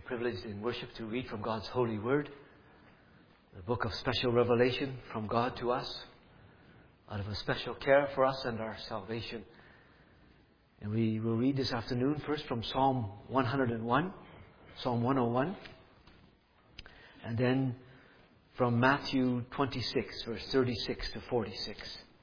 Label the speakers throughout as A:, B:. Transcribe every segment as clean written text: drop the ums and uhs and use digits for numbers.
A: privileged in worship to read from God's holy word, the book of special revelation from God to us, out of a special care for us and our salvation. And we will read this afternoon first from Psalm 101, Psalm 101, and then from Matthew 26, verse 36 to 46.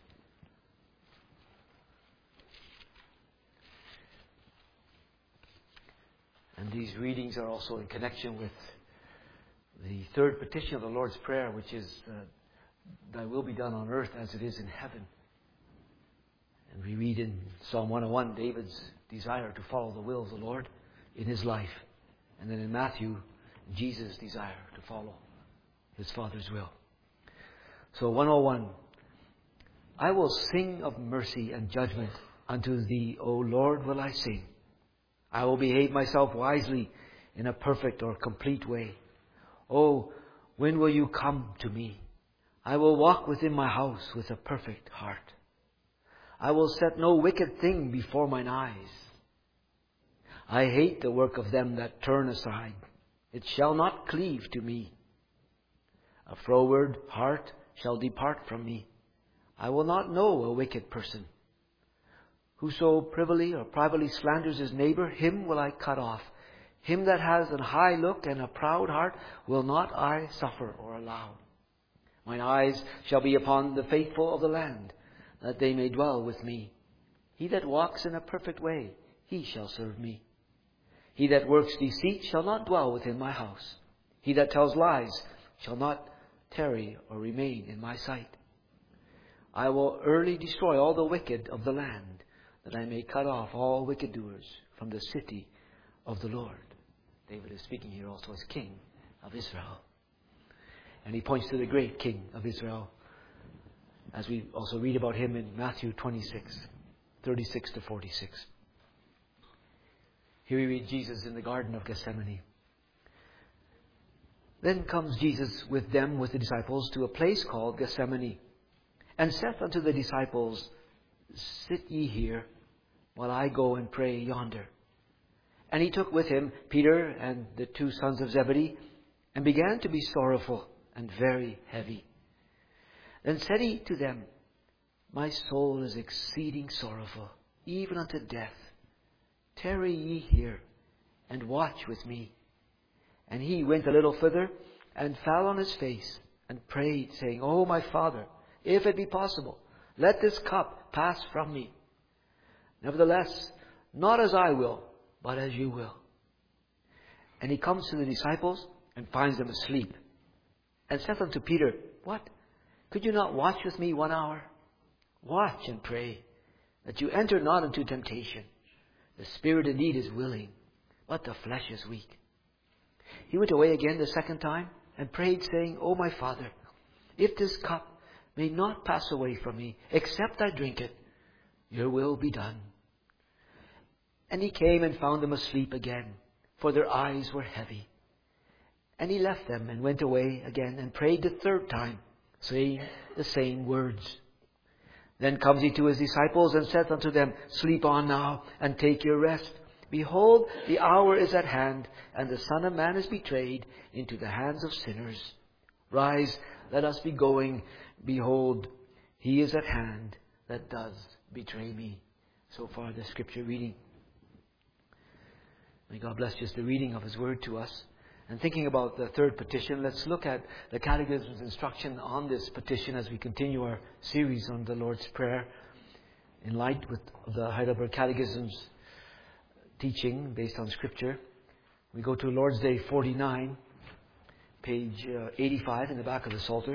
A: And these readings are also in connection with the third petition of the Lord's Prayer, which is, Thy will be done on earth as it is in heaven. And we read in Psalm 101 David's desire to follow the will of the Lord in his life. And then in Matthew, Jesus' desire to follow his Father's will. So 101. I will sing of mercy and judgment. Unto Thee, O Lord, will I sing. I will behave myself wisely in a perfect or complete way. Oh, when will You come to me? I will walk within my house with a perfect heart. I will set no wicked thing before mine eyes. I hate the work of them that turn aside. It shall not cleave to me. A froward heart shall depart from me. I will not know a wicked person. Whoso privily or privately slanders his neighbor, him will I cut off. Him that has an high look and a proud heart will not I suffer or allow. Mine eyes shall be upon the faithful of the land, that they may dwell with me. He that walks in a perfect way, he shall serve me. He that works deceit shall not dwell within my house. He that tells lies shall not tarry or remain in my sight. I will early destroy all the wicked of the land, that I may cut off all wicked doers from the city of the Lord. David is speaking here also as King of Israel. And he points to the great King of Israel, as we also read about him in Matthew 26, 36 to 46. Here we read Jesus in the Garden of Gethsemane. Then comes Jesus with them, with the disciples, to a place called Gethsemane, and saith unto the disciples, Sit ye here, while I go and pray yonder. And he took with him Peter and the two sons of Zebedee, and began to be sorrowful and very heavy. Then said he to them, My soul is exceeding sorrowful, even unto death. Tarry ye here, and watch with me. And he went a little further, and fell on his face, and prayed, saying, O my Father, if it be possible, let this cup pass from me. Nevertheless, not as I will, but as You will. And he comes to the disciples, and finds them asleep, and saith unto Peter, What? Could you not watch with me 1 hour? Watch and pray, that you enter not into temptation. The spirit indeed is willing, but the flesh is weak. He went away again the second time, and prayed, saying, O my Father, if this cup may not pass away from me, except I drink it, Your will be done. And he came and found them asleep again, for their eyes were heavy. And he left them, and went away again, and prayed the third time, saying the same words. Then comes he to his disciples, and saith unto them, Sleep on now, and take your rest. Behold, the hour is at hand, and the Son of Man is betrayed into the hands of sinners. Rise, let us be going. Behold, he is at hand that does betray me. So far the scripture reading. May God bless just the reading of His word to us. And thinking about the third petition, let's look at the Catechism's instruction on this petition as we continue our series on the Lord's Prayer in light of the Heidelberg Catechism's teaching based on Scripture. We go to Lord's Day 49, page 85 in the back of the Psalter.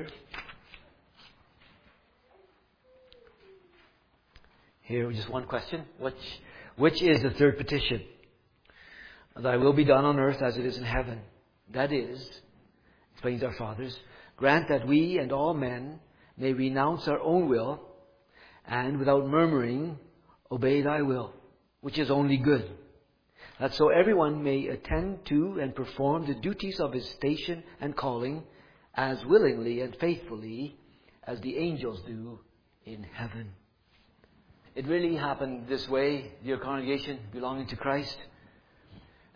A: Here, just one question. Which is the third petition? Thy will be done on earth as it is in heaven. That is, explains our fathers, grant that we and all men may renounce our own will, and without murmuring obey Thy will, which is only good. That so everyone may attend to and perform the duties of his station and calling as willingly and faithfully as the angels do in heaven. It really happened this way, dear congregation belonging to Christ.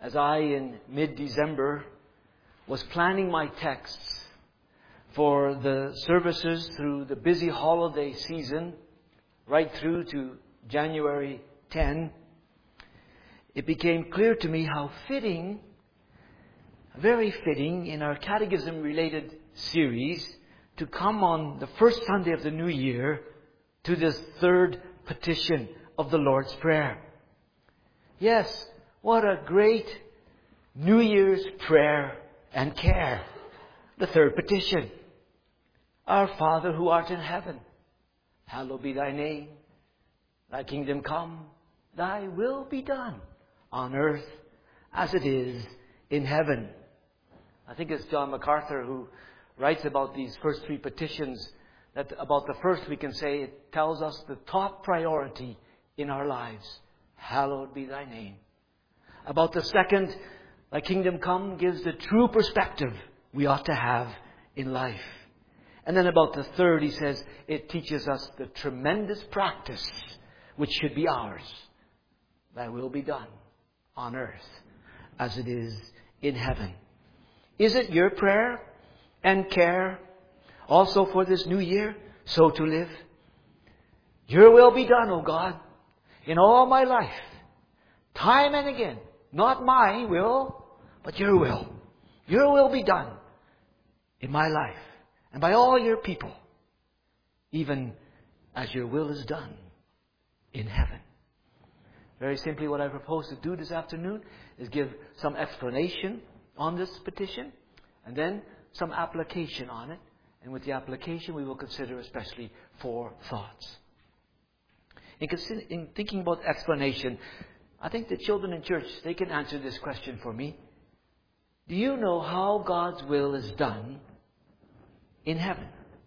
A: as I, in mid-December, was planning my texts for the services through the busy holiday season, right through to January 10, it became clear to me how fitting, very fitting in our catechism-related series to come on the first Sunday of the new year to this third petition of the Lord's Prayer. Yes, what a great New Year's prayer and care. The third petition. Our Father who art in heaven, hallowed be thy name. Thy kingdom come, thy will be done on earth as it is in heaven. I think it's John MacArthur who writes about these first three petitions, that about the first we can say it tells us the top priority in our lives. Hallowed be thy name. About the second, thy kingdom come, gives the true perspective we ought to have in life. And then about the third, he says, it teaches us the tremendous practice which should be ours. Thy will be done on earth as it is in heaven. Is it your prayer and care also for this new year, so to live? Your will be done, O God, in all my life, time and again. Not my will, but your will. Your will be done in my life and by all your people, even as your will is done in heaven. Very simply, what I propose to do this afternoon is give some explanation on this petition and then some application on it. And with the application, we will consider especially 4 thoughts. In thinking about explanation, I think the children in church, they can answer this question for me. Do you know how God's will is done in heaven?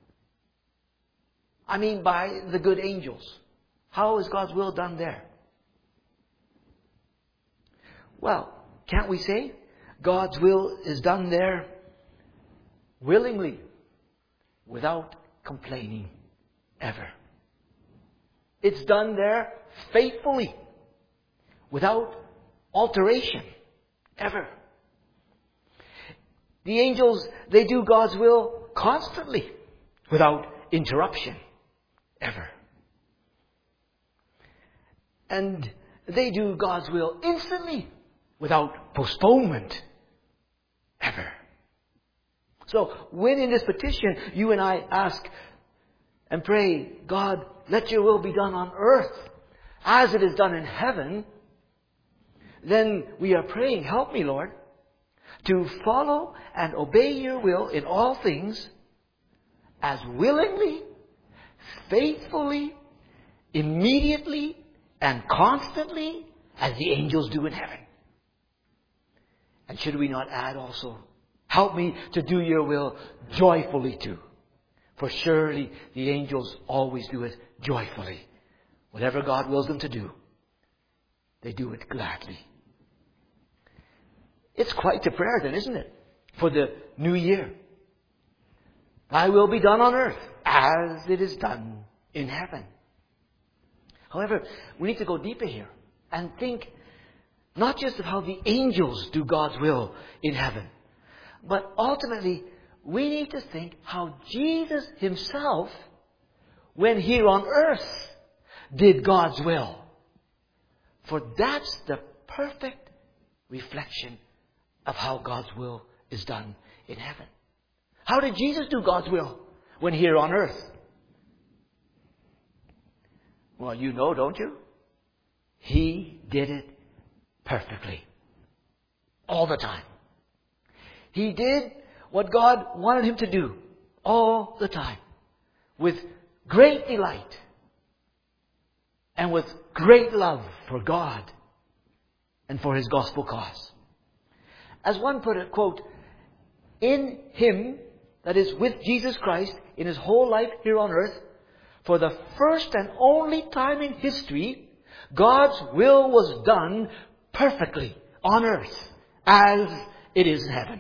A: I mean, by the good angels. How is God's will done there? Well, can't we say God's will is done there willingly, without complaining, ever? It's done there faithfully, without alteration, ever. The angels, they do God's will constantly, without interruption, ever. And they do God's will instantly, without postponement, ever. So, when in this petition you and I ask and pray, God, let your will be done on earth as it is done in heaven, then we are praying, help me, Lord, to follow and obey your will in all things as willingly, faithfully, immediately, and constantly as the angels do in heaven. And should we not add also, help me to do your will joyfully too. For surely the angels always do it joyfully. Whatever God wills them to do, they do it gladly. It's quite a prayer then, isn't it? For the new year. Thy will be done on earth as it is done in heaven. However, we need to go deeper here and think not just of how the angels do God's will in heaven, but ultimately we need to think how Jesus himself, when here on earth, did God's will. For that's the perfect reflection of how God's will is done in heaven. How did Jesus do God's will when here on earth? Well, you know, don't you? He did it perfectly. All the time. He did what God wanted him to do all the time. With great delight. And with great love for God and for his gospel cause. As one put it, quote, in him, that is with Jesus Christ, in his whole life here on earth, for the first and only time in history, God's will was done perfectly on earth as it is in heaven.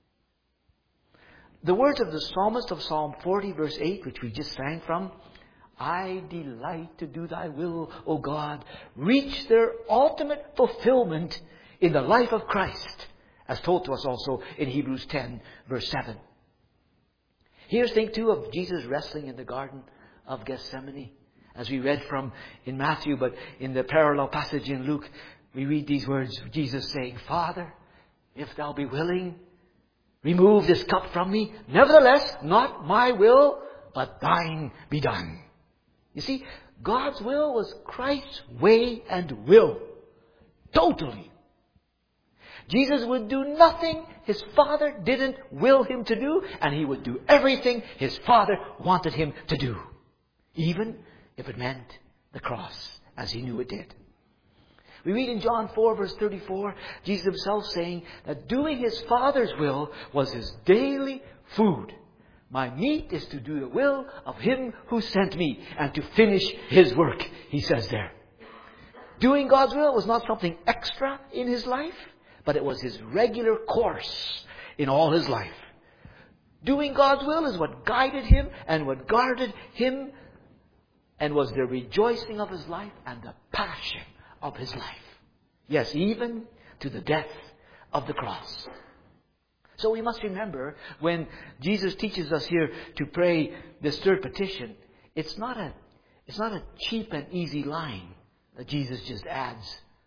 A: The words of the psalmist of Psalm 40 verse 8, which we just sang from, I delight to do thy will, O God, reach their ultimate fulfillment in the life of Christ, as told to us also in Hebrews 10, verse 7. Here's think too of Jesus wrestling in the Garden of Gethsemane, as we read from in Matthew, but in the parallel passage in Luke, we read these words of Jesus saying, Father, if thou be willing, remove this cup from me. Nevertheless, not my will, but thine be done. You see, God's will was Christ's way and will. Totally. Jesus would do nothing His Father didn't will Him to do, and He would do everything His Father wanted Him to do, even if it meant the cross, as He knew it did. We read in John 4, verse 34, Jesus Himself saying that doing His Father's will was His daily food. My meat is to do the will of Him who sent me and to finish His work, He says there. Doing God's will was not something extra in His life, but it was His regular course in all His life. Doing God's will is what guided Him and what guarded Him and was the rejoicing of His life and the passion of His life. Yes, even to the death of the cross. So we must remember, when Jesus teaches us here to pray this third petition, it's not a cheap and easy line that Jesus just adds.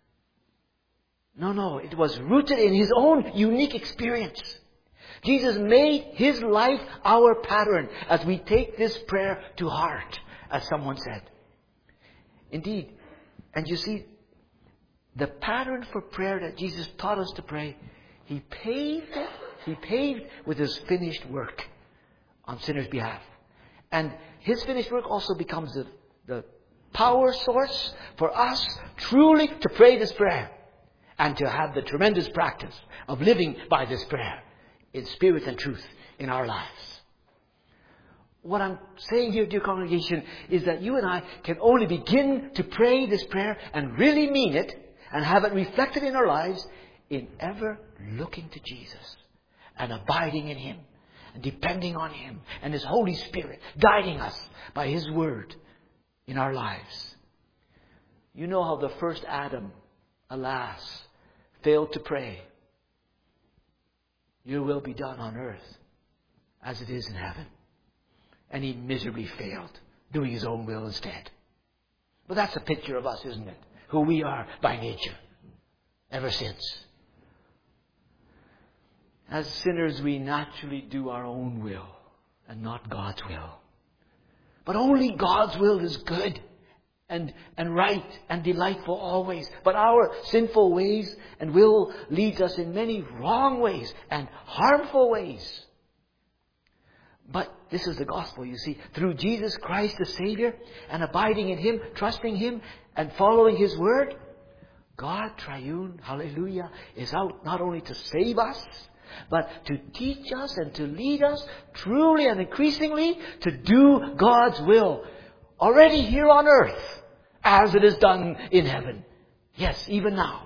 A: No, it was rooted in His own unique experience. Jesus made His life our pattern as we take this prayer to heart, as someone said. Indeed, and you see, the pattern for prayer that Jesus taught us to pray, He paved it. He paved with His finished work on sinners' behalf. And His finished work also becomes the power source for us truly to pray this prayer and to have the tremendous practice of living by this prayer in spirit and truth in our lives. What I'm saying here, dear congregation, is that you and I can only begin to pray this prayer and really mean it and have it reflected in our lives in ever looking to Jesus and abiding in Him and depending on Him and His Holy Spirit guiding us by His Word in our lives. You know how the first Adam, alas, failed to pray, Your will be done on earth as it is in heaven. And he miserably failed, doing his own will instead. But that's a picture of us, isn't it? Who we are by nature, ever since. As sinners, we naturally do our own will and not God's will. But only God's will is good and right and delightful always. But our sinful ways and will leads us in many wrong ways and harmful ways. But this is the gospel, you see. Through Jesus Christ the Savior and abiding in Him, trusting Him and following His Word, God triune, hallelujah, is out not only to save us, but to teach us and to lead us truly and increasingly to do God's will. Already here on earth, as it is done in heaven. Yes, even now.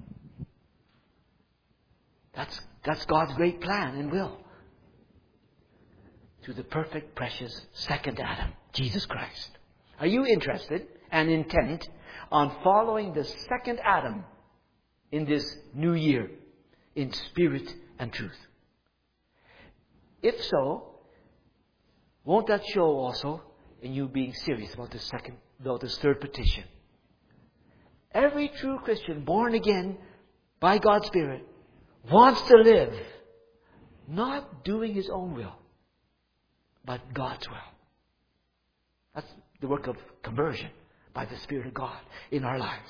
A: That's God's great plan and will. To the perfect, precious second Adam, Jesus Christ. Are you interested and intent on following the second Adam in this new year in spirit and truth? If so, won't that show also in you being serious about this third petition? Every true Christian born again by God's Spirit wants to live not doing his own will, but God's will. That's the work of conversion by the Spirit of God in our lives.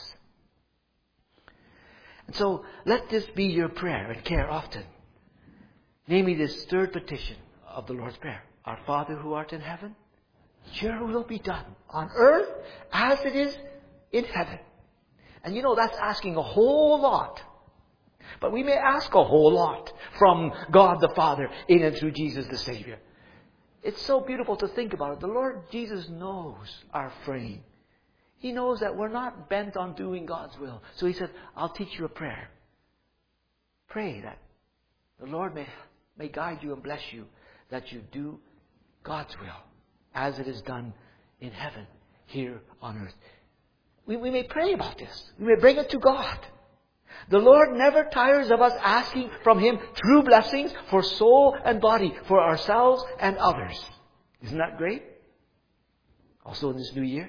A: And so, let this be your prayer and care often. Namely, this third petition of the Lord's Prayer. Our Father who art in heaven, your will be done on earth as it is in heaven. And you know, that's asking a whole lot. But we may ask a whole lot from God the Father in and through Jesus the Savior. It's so beautiful to think about it. The Lord Jesus knows our frame. He knows that we're not bent on doing God's will. So He said, I'll teach you a prayer. Pray that the Lord may guide you and bless you, that you do God's will as it is done in heaven, here on earth. We may pray about this. We may bring it to God. The Lord never tires of us asking from Him true blessings for soul and body, for ourselves and others. Isn't that great? Also in this new year.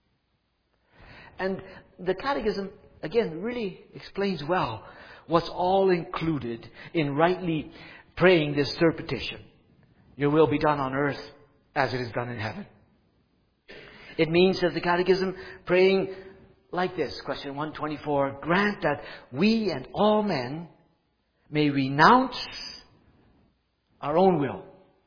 A: And the Catechism, again, really explains well what's all included in rightly praying this third petition. Your will be done on earth as it is done in heaven. It means, says the Catechism, praying like this, question 124, grant that we and all men may renounce our own will,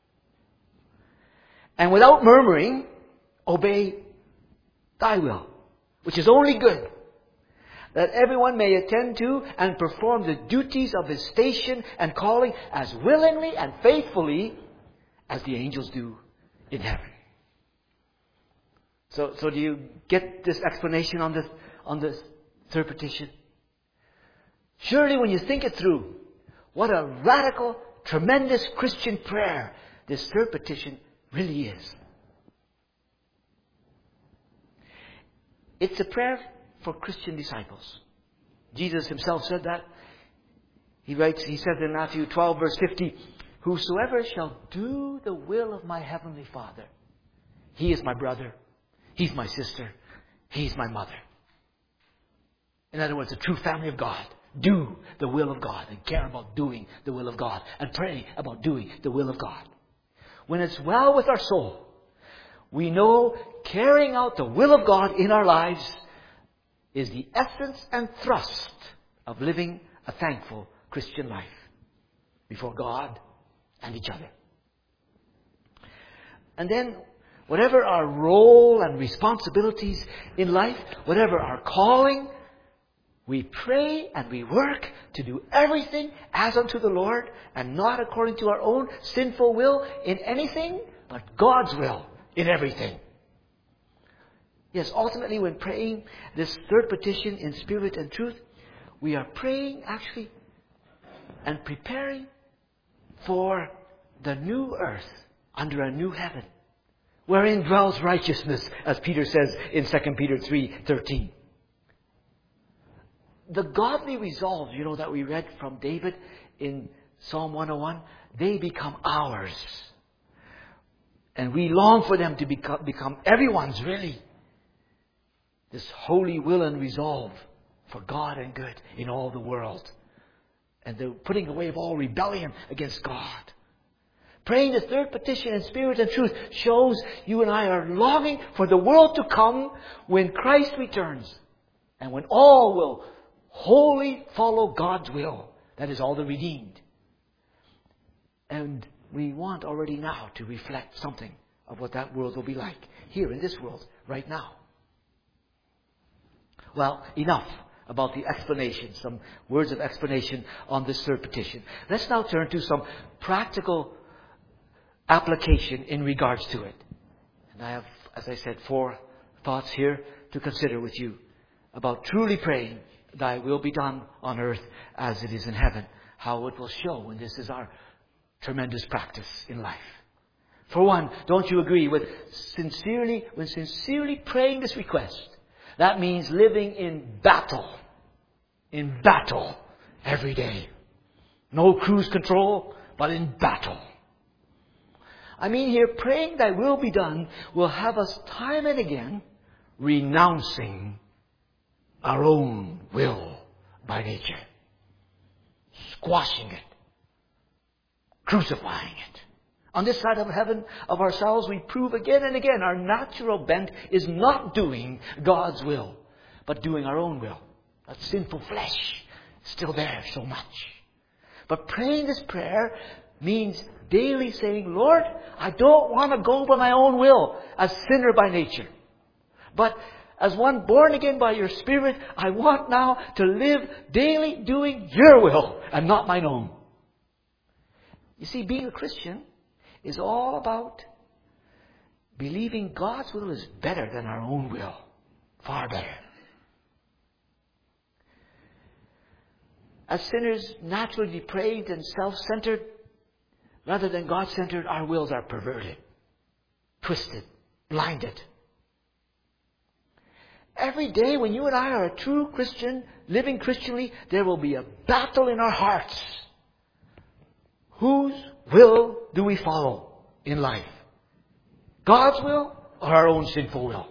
A: and without murmuring, obey Thy will, which is only good, that everyone may attend to and perform the duties of his station and calling as willingly and faithfully as the angels do in heaven. So do you get this explanation on this third petition? Surely when you think it through, what a radical, tremendous Christian prayer this third petition really is. It's a prayer for Christian disciples. Jesus Himself said that. He says in Matthew 12 verse 50, whosoever shall do the will of my heavenly Father, he is my brother, he's my sister, he's my mother. In other words, the true family of God. Do the will of God and care about doing the will of God and pray about doing the will of God. When it's well with our soul, we know carrying out the will of God in our lives is the essence and thrust of living a thankful Christian life before God and each other. And then, whatever our role and responsibilities in life, whatever our calling, we pray and we work to do everything as unto the Lord and not according to our own sinful will in anything, but God's will in everything. Yes, ultimately when praying this third petition in spirit and truth, we are praying actually and preparing for the new earth under a new heaven, wherein dwells righteousness, as Peter says in 2 Peter 3:13. The godly resolve, that we read from David in Psalm 101, they become ours. And we long for them to become everyone's, really. This holy will and resolve for God and good in all the world. And the putting away of all rebellion against God. Praying the third petition in spirit and truth shows you and I are longing for the world to come when Christ returns. And when all will wholly follow God's will. That is, all the redeemed. And we want already now to reflect something of what that world will be like here in this world right now. Well, enough about the explanation, some words of explanation on this third petition. Let's now turn to some practical application in regards to it. And I have, as I said, 4 thoughts here to consider with you about truly praying, Thy will be done on earth as it is in heaven. How it will show when this is our tremendous practice in life. For one, don't you agree with sincerely praying this request? That means living in battle every day. No cruise control, but in battle. I mean here, praying Thy will be done will have us time and again renouncing our own will by nature. Squashing it. Crucifying it. On this side of heaven of ourselves, we prove again and again our natural bent is not doing God's will, but doing our own will. That sinful flesh is still there so much. But praying this prayer means daily saying, Lord, I don't want to go by my own will as sinner by nature. But as one born again by your Spirit, I want now to live daily doing your will and not mine own. You see, being a Christian is all about believing God's will is better than our own will. Far better. As sinners naturally depraved and self-centered, rather than God-centered, our wills are perverted, twisted, blinded. Every day when you and I are a true Christian, living Christianly, there will be a battle in our hearts. Whose will do we follow in life? God's will or our own sinful will?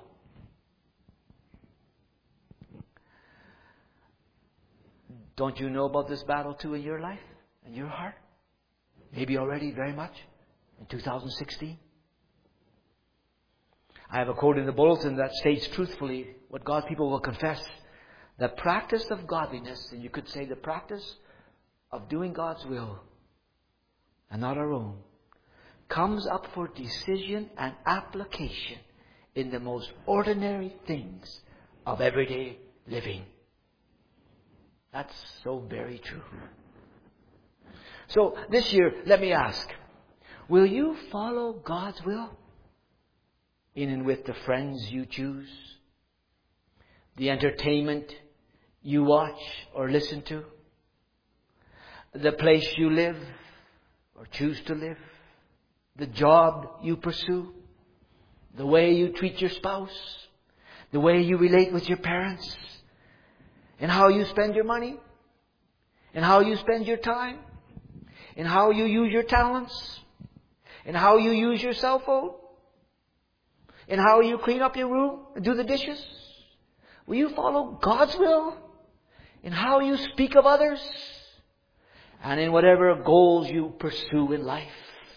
A: Don't you know about this battle too in your life and your heart? Maybe already very much in 2016. I have a quote in the bulletin that states truthfully what God's people will confess. The practice of godliness, and you could say the practice of doing God's will and not our own, comes up for decision and application in the most ordinary things of everyday living. That's so very true. So this year, let me ask, will you follow God's will in and with the friends you choose, the entertainment you watch or listen to, the place you live or choose to live, the job you pursue, the way you treat your spouse, the way you relate with your parents, and how you spend your money, and how you spend your time, and how you use your talents, and how you use your cell phone, and how you clean up your room and do the dishes? Will you follow God's will in how you speak of others and in whatever goals you pursue in life?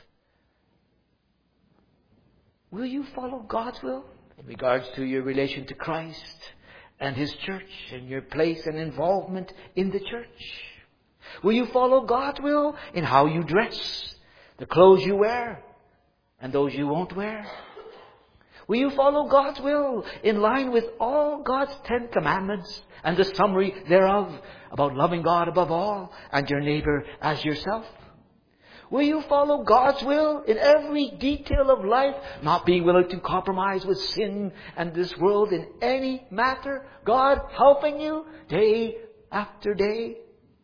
A: Will you follow God's will in regards to your relation to Christ and His church and your place and involvement in the church? Will you follow God's will in how you dress, the clothes you wear, and those you won't wear? Will you follow God's will in line with all God's 10 commandments and the summary thereof about loving God above all and your neighbor as yourself? Will you follow God's will in every detail of life, not being willing to compromise with sin and this world in any matter? God helping you day after day?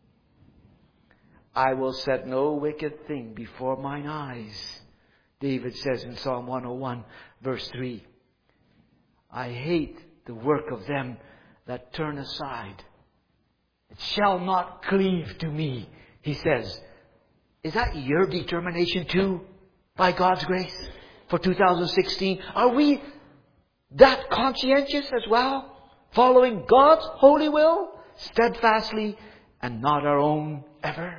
A: I will set no wicked thing before mine eyes, David says in Psalm 101, verse 3. I hate the work of them that turn aside. It shall not cleave to me, he says. Is that your determination too, by God's grace, for 2016? Are we that conscientious as well, following God's holy will steadfastly and not our own ever?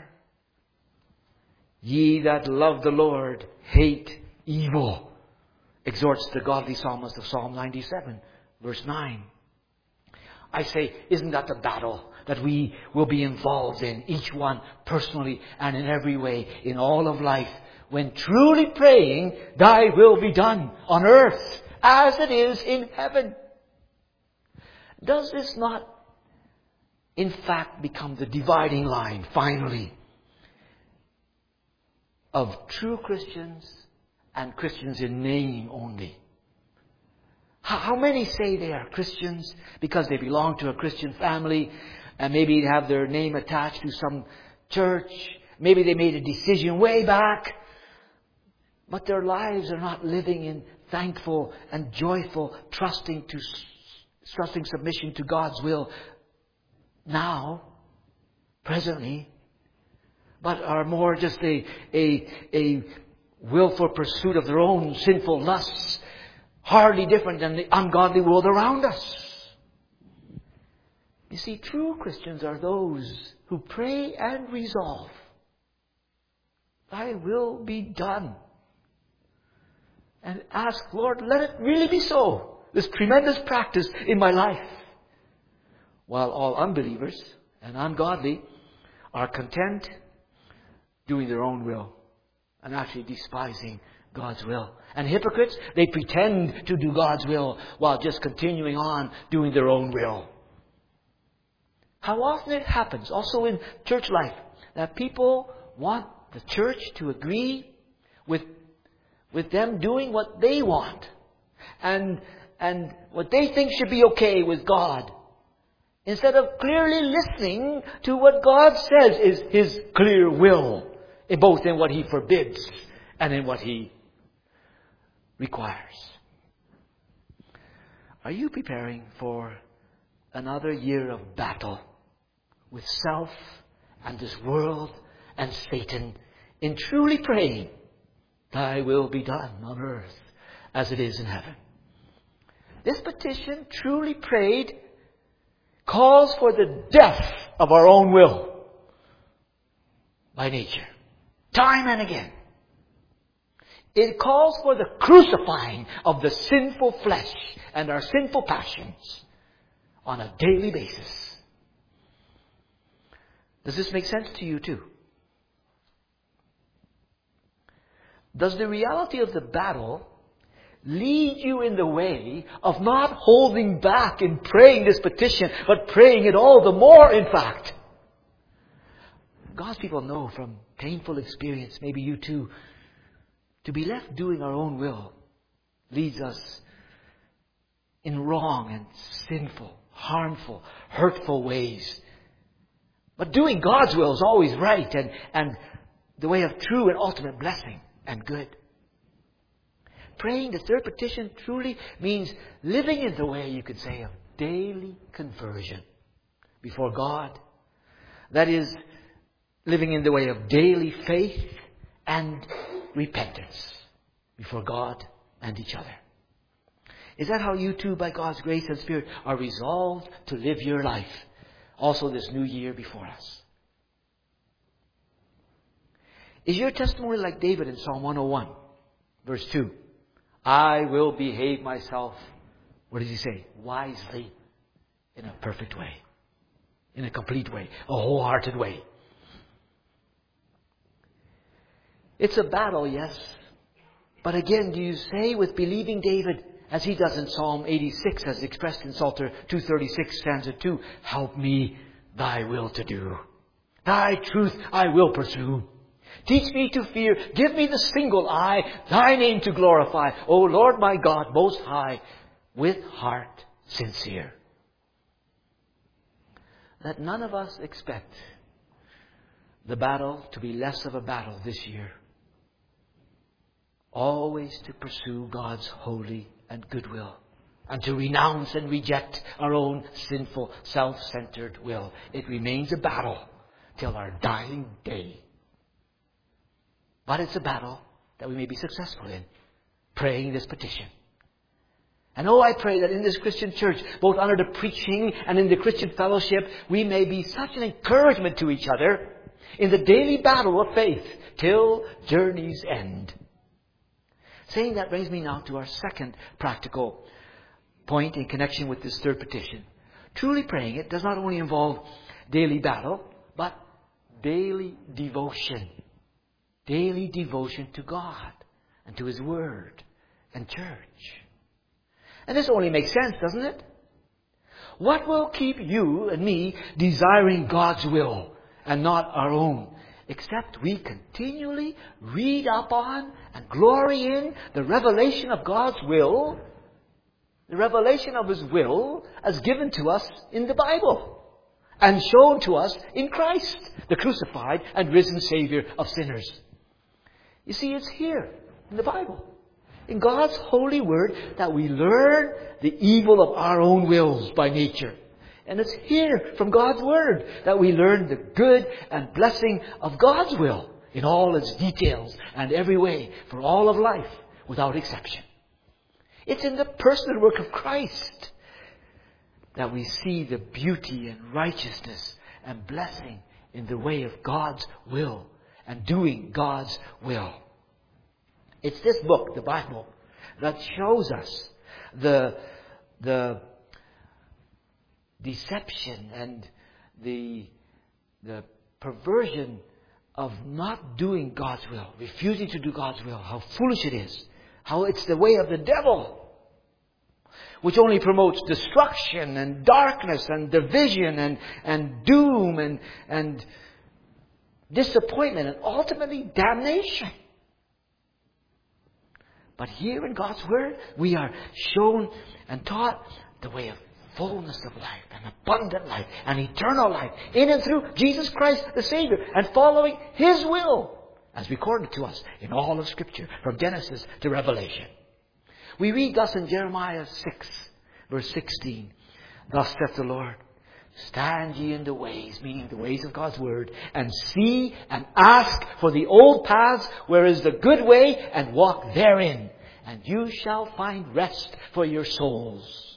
A: Ye that love the Lord hate evil, exhorts the godly psalmist of Psalm 97, verse 9. I say, isn't that the battle that we will be involved in, each one personally and in every way in all of life, when truly praying, Thy will be done on earth as it is in heaven? Does this not, in fact, become the dividing line, finally, of true Christians and Christians in name only? How many say they are Christians because they belong to a Christian family and maybe have their name attached to some church? Maybe they made a decision way back, but their lives are not living in thankful and joyful, trusting submission to God's will now, presently, but are more just a willful pursuit of their own sinful lusts, hardly different than the ungodly world around us. You see, true Christians are those who pray and resolve, Thy will be done. And ask, Lord, let it really be so. This tremendous practice in my life. While all unbelievers and ungodly are content doing their own will and actually despising God's will. And hypocrites, they pretend to do God's will while just continuing on doing their own will. How often it happens, also in church life, that people want the church to agree with them doing what they want and what they think should be okay with God, instead of clearly listening to what God says is His clear will, both in what He forbids and in what He requires. Are you preparing for another year of battle with self and this world and Satan in truly praying, Thy will be done on earth as it is in heaven? This petition, truly prayed, calls for the death of our own will by nature, time and again. It calls for the crucifying of the sinful flesh and our sinful passions on a daily basis. Does this make sense to you too? Does the reality of the battle lead you in the way of not holding back in praying this petition, but praying it all the more, in fact? God's people know from painful experience, maybe you too, to be left doing our own will leads us in wrong and sinful, harmful, hurtful ways. But doing God's will is always right and the way of true and ultimate blessing and good. Praying the third petition truly means living in the way, you could say, of daily conversion before God. That is, living in the way of daily faith and repentance before God and each other. Is that how you too, by God's grace and Spirit, are resolved to live your life also this new year before us? Is your testimony like David in Psalm 101, verse 2? I will behave myself, what does he say? Wisely, in a perfect way, in a complete way, a wholehearted way. It's a battle, yes. But again, do you say with believing David, as he does in Psalm 86, as expressed in Psalter 236, stanza 2, help me thy will to do. Thy truth I will pursue. Teach me to fear. Give me the single eye, thy name to glorify. O Lord my God, most high, with heart sincere. Let none of us expect the battle to be less of a battle this year. Always to pursue God's holy and good will, and to renounce and reject our own sinful, self-centered will. It remains a battle till our dying day. But it's a battle that we may be successful in, praying this petition. And I pray that in this Christian church, both under the preaching and in the Christian fellowship, we may be such an encouragement to each other in the daily battle of faith till journey's end. Saying that brings me now to our second practical point in connection with this third petition. Truly praying it does not only involve daily battle, but daily devotion. Daily devotion to God and to His Word and church. And this only makes sense, doesn't it? What will keep you and me desiring God's will and not our own? Except we continually read up on and glory in the revelation of God's will, the revelation of His will as given to us in the Bible and shown to us in Christ, the crucified and risen Savior of sinners. You see, it's here in the Bible, in God's holy Word, that we learn the evil of our own wills by nature. And it's here from God's Word that we learn the good and blessing of God's will in all its details and every way for all of life without exception. It's in the personal work of Christ that we see the beauty and righteousness and blessing in the way of God's will and doing God's will. It's this book, the Bible, that shows us the deception and the perversion of not doing God's will, refusing to do God's will, how foolish it is, how it's the way of the devil, which only promotes destruction and darkness and division and doom and disappointment and ultimately damnation. But here in God's Word, we are shown and taught the way of fullness of life and abundant life and eternal life in and through Jesus Christ the Savior, and following His will as recorded to us in all of Scripture from Genesis to Revelation. We read thus in Jeremiah 6 verse 16. Thus saith the Lord, stand ye in the ways, meaning the ways of God's Word, and see and ask for the old paths where is the good way, and walk therein, and you shall find rest for your souls.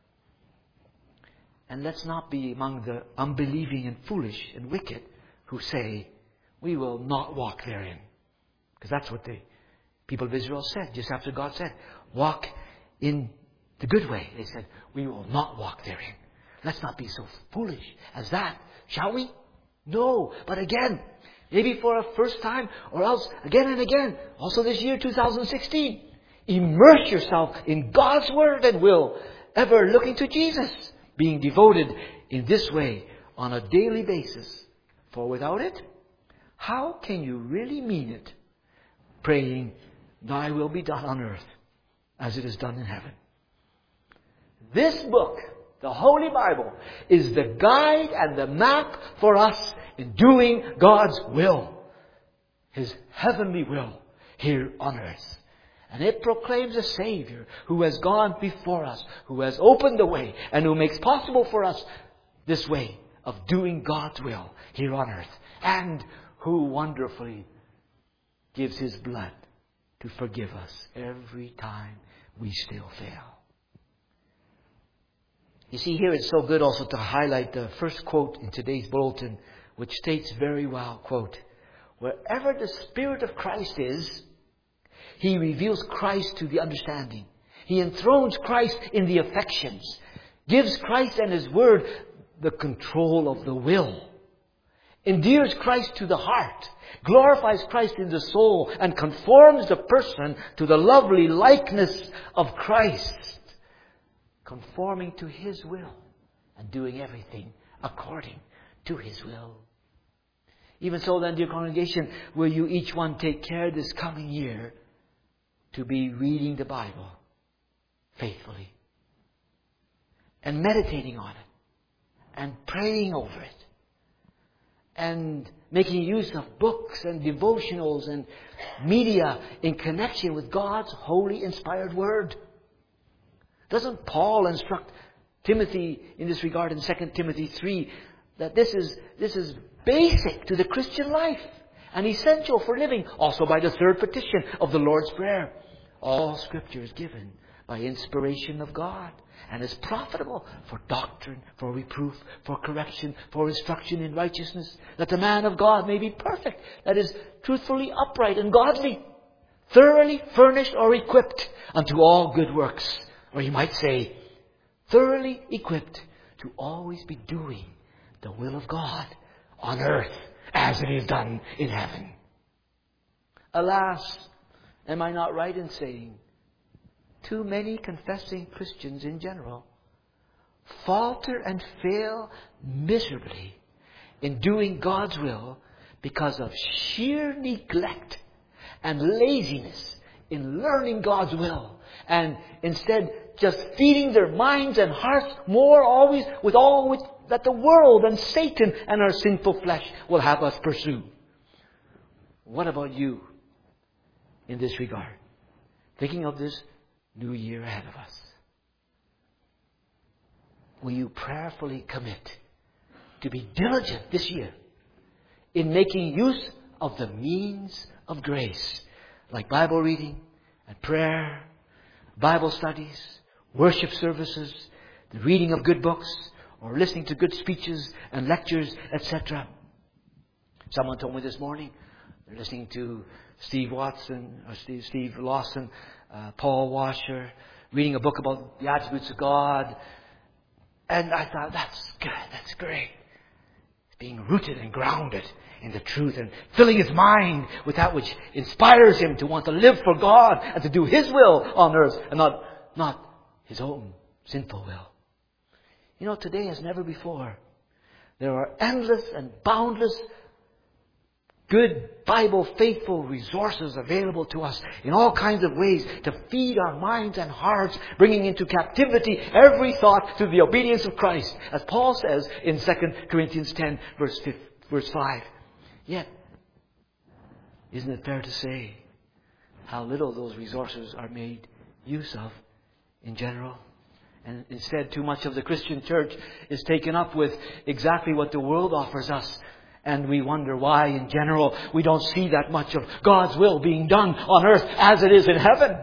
A: And let's not be among the unbelieving and foolish and wicked who say, we will not walk therein. Because that's what the people of Israel said, just after God said, walk in the good way. They said, we will not walk therein. Let's not be so foolish as that, shall we? No. But again, maybe for a first time, or else again and again, also this year, 2016, immerse yourself in God's Word and will, ever looking to Jesus, being devoted in this way on a daily basis. For without it, how can you really mean it, praying, thy will be done on earth as it is done in heaven? This book, the Holy Bible, is the guide and the map for us in doing God's will. His heavenly will here on earth. And it proclaims a Savior who has gone before us, who has opened the way, and who makes possible for us this way of doing God's will here on earth. And who wonderfully gives His blood to forgive us every time we still fail. You see, here it's so good also to highlight the first quote in today's bulletin, which states very well, quote, wherever the Spirit of Christ is, He reveals Christ to the understanding. He enthrones Christ in the affections, gives Christ and His Word the control of the will, endears Christ to the heart, glorifies Christ in the soul, and conforms the person to the lovely likeness of Christ, conforming to His will and doing everything according to His will. Even so then, dear congregation, will you each one take care this coming year to be reading the Bible faithfully and meditating on it and praying over it and making use of books and devotionals and media in connection with God's holy inspired Word? Doesn't Paul instruct Timothy in this regard in 2 Timothy 3 that this is basic to the Christian life and essential for living? Also by the third petition of the Lord's Prayer. All Scripture is given by inspiration of God and is profitable for doctrine, for reproof, for correction, for instruction in righteousness, that the man of God may be perfect, that is, truthfully upright and godly, thoroughly furnished or equipped unto all good works. Or you might say, thoroughly equipped to always be doing the will of God on earth as it is done in heaven. Alas, am I not right in saying too many confessing Christians in general falter and fail miserably in doing God's will because of sheer neglect and laziness in learning God's will, and instead just feeding their minds and hearts more always with all that the world and Satan and our sinful flesh will have us pursue. What about you in this regard? Thinking of this new year ahead of us, will you prayerfully commit to be diligent this year in making use of the means of grace, like Bible reading and prayer, Bible studies, worship services, the reading of good books, or listening to good speeches and lectures, etc. Someone told me this morning they're listening to Steve Lawson, Paul Washer, reading a book about the attributes of God. And I thought, that's good, that's great. Being rooted and grounded in the truth and filling his mind with that which inspires him to want to live for God and to do His will on earth and not his own sinful will. You know, today as never before, there are endless and boundless good Bible faithful resources available to us in all kinds of ways to feed our minds and hearts, bringing into captivity every thought to the obedience of Christ, as Paul says in 2 Corinthians 10 verse 5. Yet, isn't it fair to say how little those resources are made use of in general? And instead, too much of the Christian church is taken up with exactly what the world offers us. And we wonder why, in general, we don't see that much of God's will being done on earth as it is in heaven.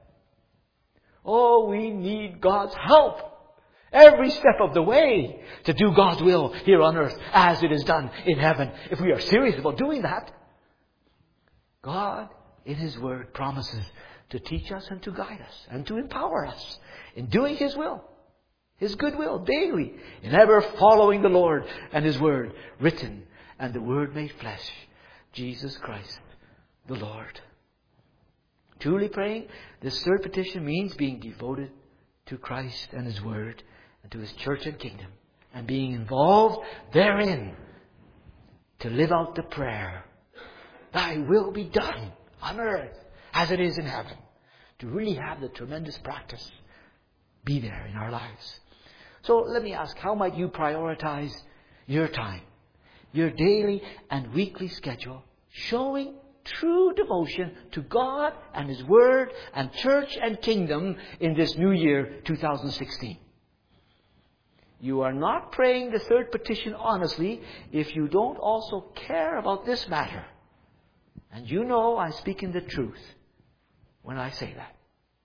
A: Oh, we need God's help every step of the way to do God's will here on earth as it is done in heaven. If we are serious about doing that, God, in His Word, promises to teach us and to guide us and to empower us in doing His will, His good will, daily, in ever following the Lord and His Word, written and the Word made flesh, Jesus Christ the Lord. Truly praying, this third petition means being devoted to Christ and His Word and to His church and kingdom, and being involved therein to live out the prayer, Thy will be done on earth as it is in heaven. To really have the tremendous practice be there in our lives. So let me ask, how might you prioritize your time, your daily and weekly schedule, showing true devotion to God and His Word and church and kingdom in this new year, 2016? You are not praying the third petition honestly if you don't also care about this matter. And you know I'm speaking the truth when I say that.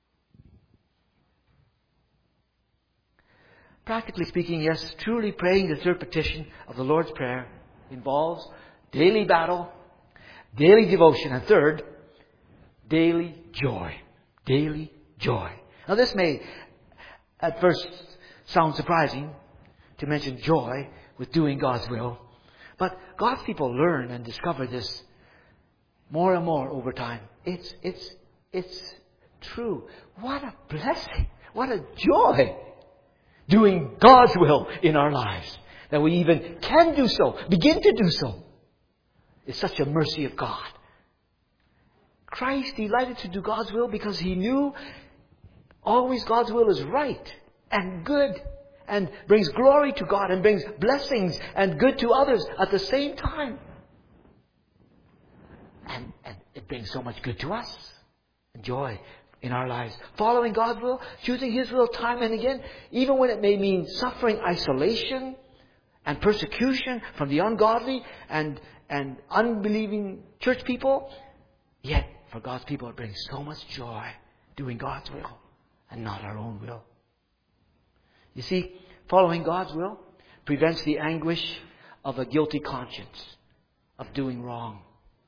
A: Practically speaking, yes, truly praying the third petition of the Lord's Prayer involves daily battle, daily devotion, and third, daily joy. Daily joy. Now this may at first sound surprising to mention joy with doing God's will, but God's people learn and discover this more and more over time. It's true. What a blessing. What a joy doing God's will in our lives. That we even can do so, begin to do so. It's such a mercy of God. Christ delighted to do God's will because He knew always God's will is right and good and brings glory to God and brings blessings and good to others at the same time. And it brings so much good to us and joy in our lives. Following God's will, choosing His will time and again, even when it may mean suffering isolation and persecution from the ungodly and unbelieving church people, yet for God's people it brings so much joy doing God's will and not our own will. You see, following God's will prevents the anguish of a guilty conscience of doing wrong.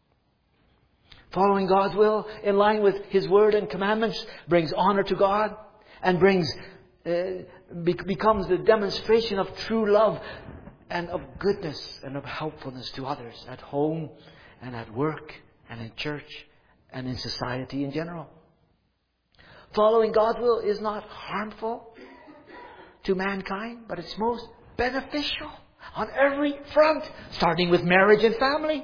A: Following God's will in line with His Word and commandments brings honor to God and becomes the demonstration of true love and of goodness and of helpfulness to others at home and at work and in church and in society in general. Following God's will is not harmful to mankind, but it's most beneficial on every front, starting with marriage and family.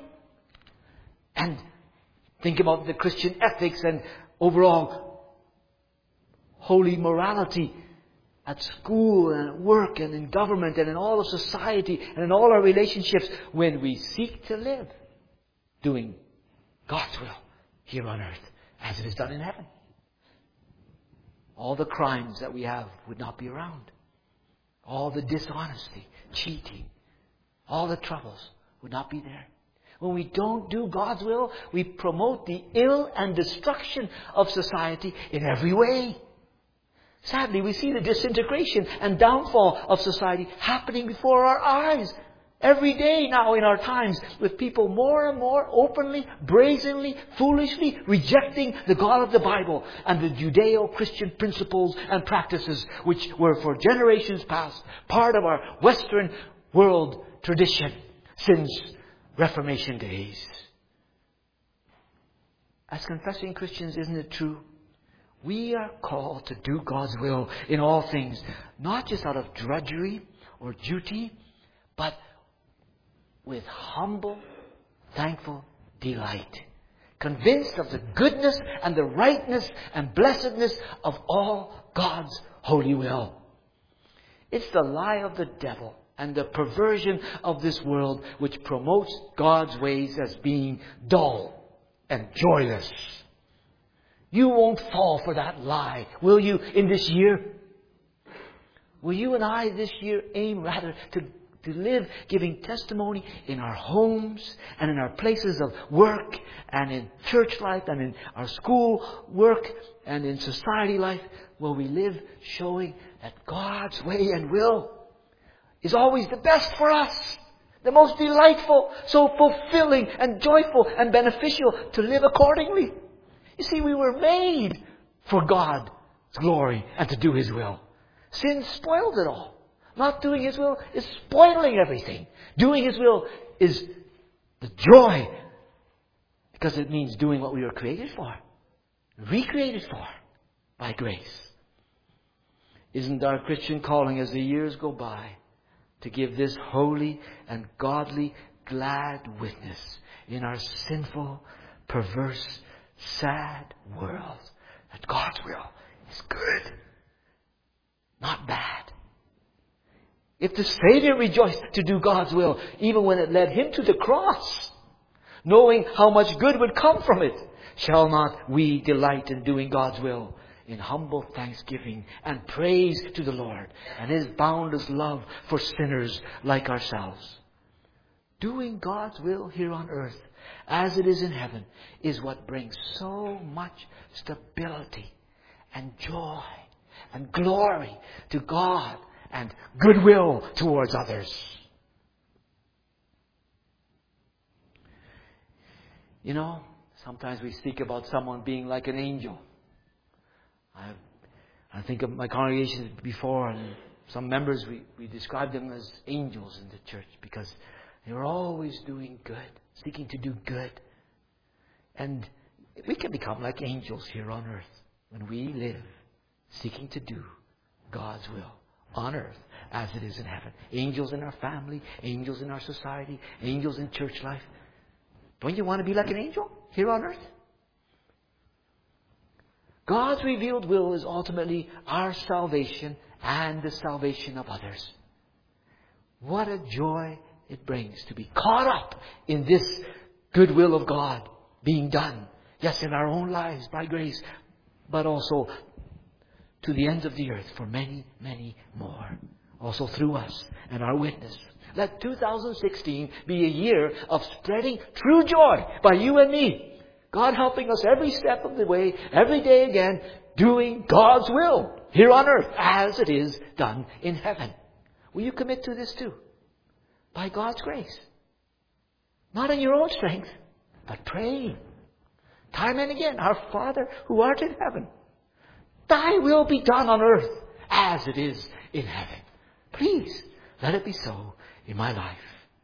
A: And think about the Christian ethics and overall holy morality at school and at work and in government and in all of society and in all our relationships when we seek to live doing God's will here on earth as it is done in heaven. All the crimes that we have would not be around. All the dishonesty, cheating, all the troubles would not be there. When we don't do God's will, we promote the ill and destruction of society in every way. Sadly, we see the disintegration and downfall of society happening before our eyes every day now in our times, with people more and more openly, brazenly, foolishly rejecting the God of the Bible and the Judeo-Christian principles and practices which were for generations past part of our Western world tradition since Reformation days. As confessing Christians, isn't it true? We are called to do God's will in all things, not just out of drudgery or duty, but with humble, thankful delight, convinced of the goodness and the rightness and blessedness of all God's holy will. It's the lie of the devil and the perversion of this world which promotes God's ways as being dull and joyless. You won't fall for that lie, will you, in this year? Will you and I this year aim rather to live giving testimony in our homes and in our places of work and in church life and in our school work and in society life? Will we live showing that God's way and will is always the best for us, the most delightful, so fulfilling and joyful and beneficial to live accordingly? You see, we were made for God's glory and to do His will. Sin spoils it all. Not doing His will is spoiling everything. Doing His will is the joy, because it means doing what we were created for, recreated for by grace. Isn't our Christian calling as the years go by to give this holy and godly glad witness in our sinful, perverse, sad world that God's will is good, not bad? If the Savior rejoiced to do God's will, even when it led Him to the cross, knowing how much good would come from it, shall not we delight in doing God's will in humble thanksgiving and praise to the Lord and His boundless love for sinners like ourselves? Doing God's will here on earth as it is in heaven is what brings so much stability and joy and glory to God and goodwill towards others. You know, sometimes we speak about someone being like an angel. I think of my congregations before, and some members, we describe them as angels in the church because they were always doing good, seeking to do good. And we can become like angels here on earth when we live seeking to do God's will on earth as it is in heaven. Angels in our family, angels in our society, angels in church life. Don't you want to be like an angel here on earth? God's revealed will is ultimately our salvation and the salvation of others. What a joy it brings to be caught up in this good will of God being done. Yes, in our own lives by grace, but also to the ends of the earth for many, many more. Also through us and our witness. Let 2016 be a year of spreading true joy by you and me. God helping us every step of the way, every day again, doing God's will here on earth as it is done in heaven. Will you commit to this too? By God's grace. Not in your own strength, but praying. Time and again, our Father who art in heaven, Thy will be done on earth as it is in heaven. Please, let it be so in my life.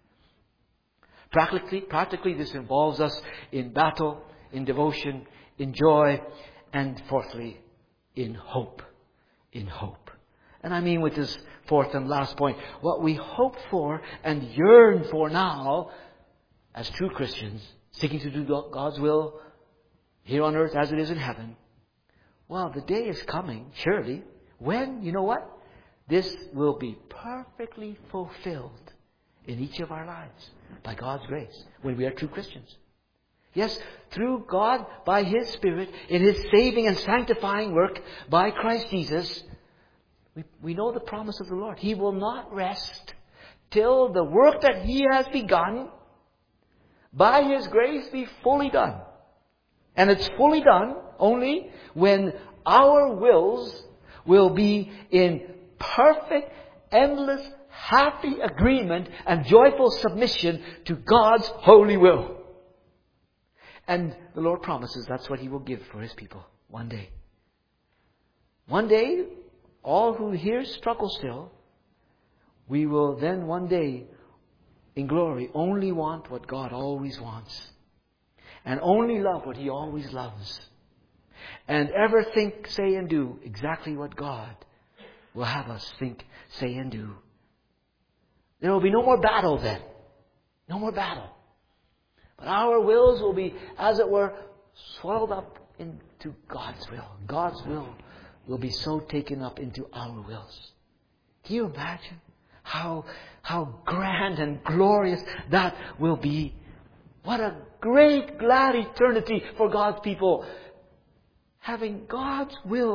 A: Practically, this involves us in battle, in devotion, in joy, and fourthly, in hope. In hope. And I mean with this fourth and last point, what we hope for and yearn for now as true Christians, seeking to do God's will here on earth as it is in heaven. Well, the day is coming, surely, when, you know what? This will be perfectly fulfilled in each of our lives by God's grace when we are true Christians. Yes, through God, by His Spirit, in His saving and sanctifying work by Christ Jesus, we know the promise of the Lord. He will not rest till the work that He has begun by His grace be fully done. And it's fully done only when our wills will be in perfect, endless, happy agreement and joyful submission to God's holy will. And the Lord promises that's what He will give for His people one day. One day, all who here struggle still, we will then one day, in glory, only want what God always wants. And only love what He always loves. And ever think, say, and do exactly what God will have us think, say, and do. There will be no more battle then. No more battle. But our wills will be, as it were, swallowed up into God's will. God's will be so taken up into our wills. Can you imagine how grand and glorious that will be? What a great, glad eternity for God's people. Having God's will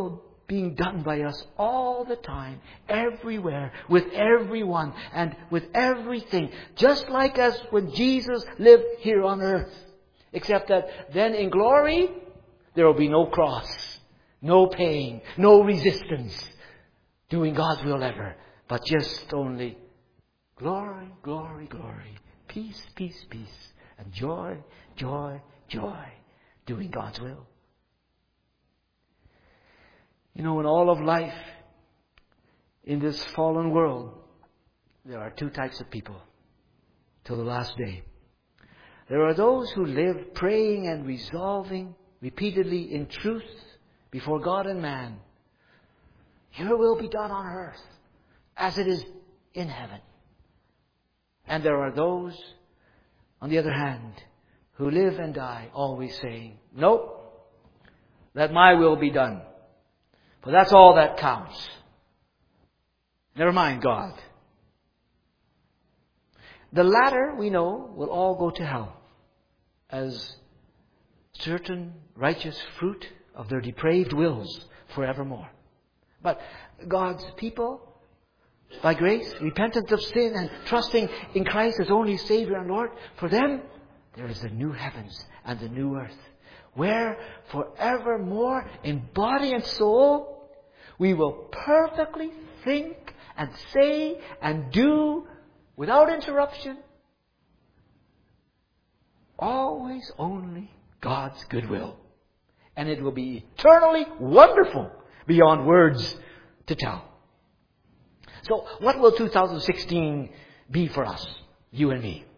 A: being done by us all the time, everywhere, with everyone, and with everything. Just like as when Jesus lived here on earth. Except that then in glory, there will be no cross, no pain, no resistance, doing God's will ever. But just only glory, glory, glory, peace, peace, peace, and joy, joy, joy, doing God's will. You know, in all of life, in this fallen world, there are two types of people till the last day. There are those who live praying and resolving repeatedly in truth before God and man, your will be done on earth as it is in heaven. And there are those, on the other hand, who live and die always saying, nope, let my will be done. For that's all that counts. Never mind God. The latter, we know, will all go to hell as certain righteous fruit of their depraved wills forevermore. But God's people, by grace, repentant of sin and trusting in Christ as only Savior and Lord, for them, there is the new heavens and the new earth, where forevermore, in body and soul, we will perfectly think and say and do without interruption, always only God's goodwill. And it will be eternally wonderful beyond words to tell. So what will 2016 be for us, you and me?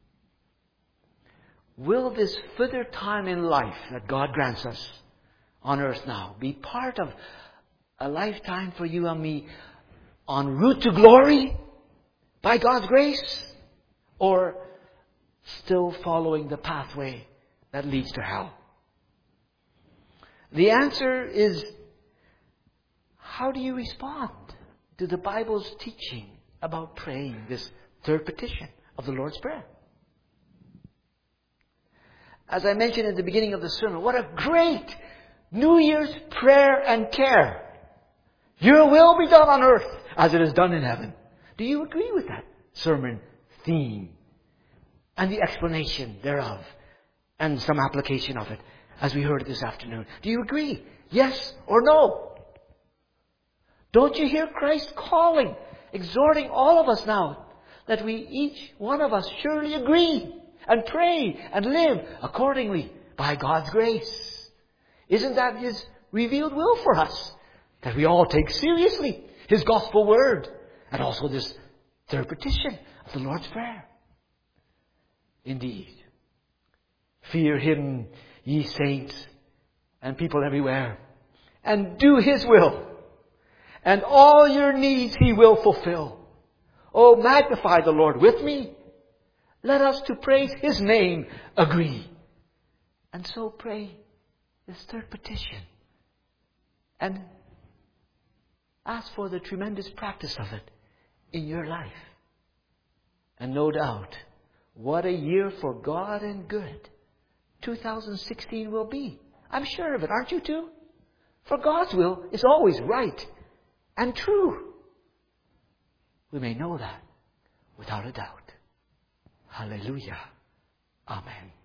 A: Will this further time in life that God grants us on earth now be part of a lifetime for you and me en route to glory by God's grace? Or still following the pathway that leads to hell? The answer is, how do you respond to the Bible's teaching about praying this third petition of the Lord's Prayer? As I mentioned at the beginning of the sermon, what a great New Year's prayer and care. Your will be done on earth as it is done in heaven. Do you agree with that sermon theme and the explanation thereof and some application of it as we heard this afternoon? Do you agree? Yes or no? Don't you hear Christ calling, exhorting all of us now that we each one of us surely agree and pray and live accordingly by God's grace? Isn't that His revealed will for us? That we all take seriously His gospel word and also this third petition of the Lord's Prayer. Indeed, fear Him, ye saints and people everywhere, and do His will, and all your needs He will fulfill. Oh, magnify the Lord with me. Let us to praise His name agree. And so pray this third petition and ask for the tremendous practice of it in your life. And no doubt, what a year for God and good 2016 will be. I'm sure of it, aren't you too? For God's will is always right and true. We may know that without a doubt. Hallelujah. Amen.